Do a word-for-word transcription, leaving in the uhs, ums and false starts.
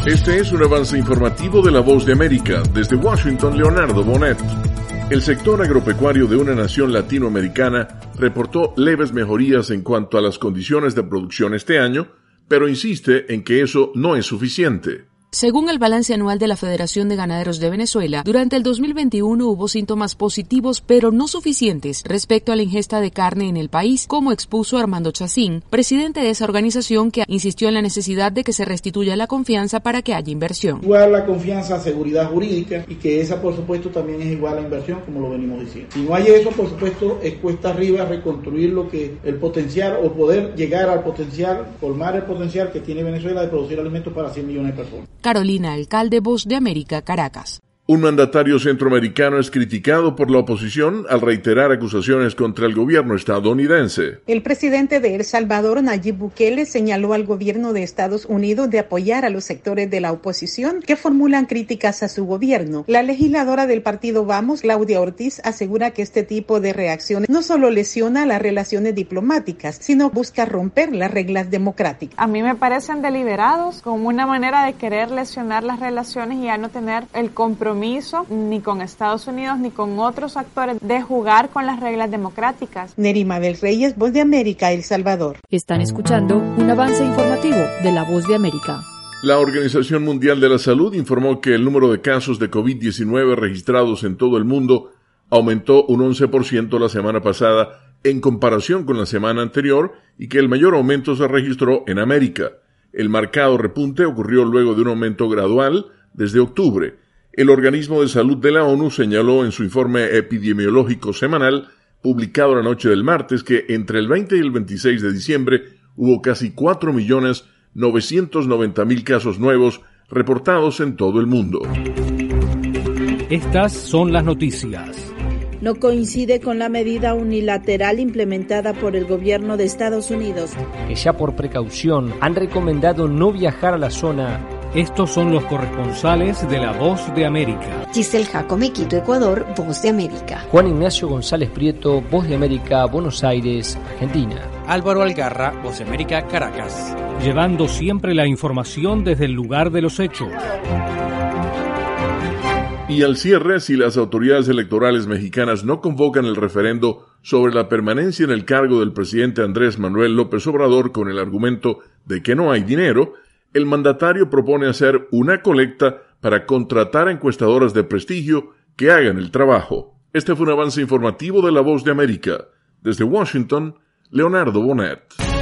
Este es un avance informativo de La Voz de América. Desde Washington, Leonardo Bonet. El sector agropecuario de una nación latinoamericana reportó leves mejorías en cuanto a las condiciones de producción este año, pero insiste en que eso no es suficiente. Según el balance anual de la Federación de Ganaderos de Venezuela, durante el dos mil veintiuno hubo síntomas positivos, pero no suficientes, respecto a la ingesta de carne en el país, como expuso Armando Chacín, presidente de esa organización, que insistió en la necesidad de que se restituya la confianza para que haya inversión. Igual la confianza a seguridad jurídica, y que esa, por supuesto, también es igual a inversión, como lo venimos diciendo. Si no hay eso, por supuesto, es cuesta arriba reconstruir lo que el potencial, o poder llegar al potencial, colmar el potencial que tiene Venezuela de producir alimentos para cien millones de personas. Carolina Alcalde, Voz de América, Caracas. Un mandatario centroamericano es criticado por la oposición al reiterar acusaciones contra el gobierno estadounidense. El presidente de El Salvador, Nayib Bukele, señaló al gobierno de Estados Unidos de apoyar a los sectores de la oposición que formulan críticas a su gobierno. La legisladora del partido Vamos, Claudia Ortiz, asegura que este tipo de reacciones no solo lesiona las relaciones diplomáticas, sino busca romper las reglas democráticas. A mí me parecen deliberados, como una manera de querer lesionar las relaciones y ya no tener el compromiso ni con Estados Unidos ni con otros actores de jugar con las reglas democráticas. Neri Mabel Reyes, Voz de América, El Salvador. Están escuchando un avance informativo de La Voz de América. La Organización Mundial de la Salud informó que el número de casos de covid diecinueve registrados en todo el mundo aumentó un once por ciento la semana pasada en comparación con la semana anterior y que el mayor aumento se registró en América. El marcado repunte ocurrió luego de un aumento gradual desde octubre. El Organismo de Salud de la ONU señaló en su informe epidemiológico semanal, publicado la noche del martes, que entre el veinte y el veintiséis de diciembre hubo casi cuatro millones novecientos noventa mil casos nuevos reportados en todo el mundo. Estas son las noticias. No coincide con la medida unilateral implementada por el gobierno de Estados Unidos, que ya por precaución han recomendado no viajar a la zona. Estos son los corresponsales de La Voz de América. Giselle Jacome, Quito, Ecuador, Voz de América. Juan Ignacio González Prieto, Voz de América, Buenos Aires, Argentina. Álvaro Algarra, Voz de América, Caracas. Llevando siempre la información desde el lugar de los hechos. Y al cierre, si las autoridades electorales mexicanas no convocan el referendo sobre la permanencia en el cargo del presidente Andrés Manuel López Obrador con el argumento de que no hay dinero, el mandatario propone hacer una colecta para contratar a encuestadoras de prestigio que hagan el trabajo. Este fue un avance informativo de La Voz de América. Desde Washington, Leonardo Bonet.